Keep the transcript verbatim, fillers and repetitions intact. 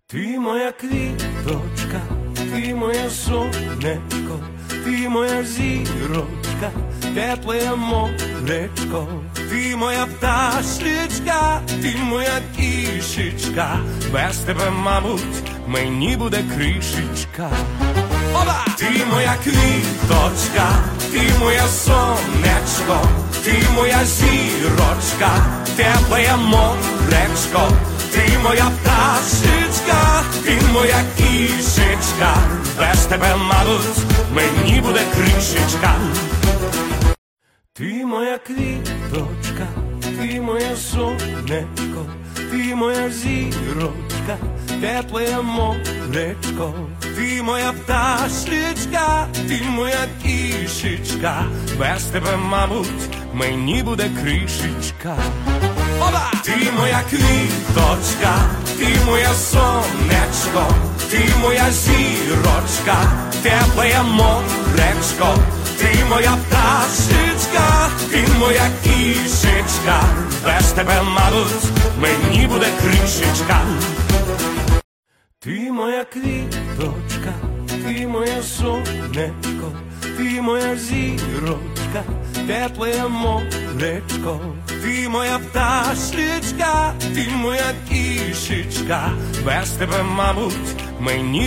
Ти моя квіточка, ти моє сонечко, ти моя зірочка, тепле моречко, ти моя пташечка, ти моя кішечка, без тебе, мабуть, мені буде кришечка. Оба! Ти моя квіточка, ти моє сонечко, ти моя зірочка, тепле моречко, ти моя пташечка, ти моя кішечка, без тебе, мабуть, мені буде кришечка. Ти моя квіточка, ти моє сонечко, ти моя зірочка, тепле моречко, ти моя пташечка, ти моя кішечка, без тебе, мабуть, мені буде кришечка. Оба! Ти моя квіточка, ти моє сонечко, ти моя зірочка, тепле моречко, ти моя пташечка, ти моя кішечка, без тебе, мабуть, мені буде кришечка. Ти моя квіточка, ти моє сонечко, ти моя зірочка, тепле моречко, ти моя пташечка, ти моя кішечка, без тебе, мабуть, мені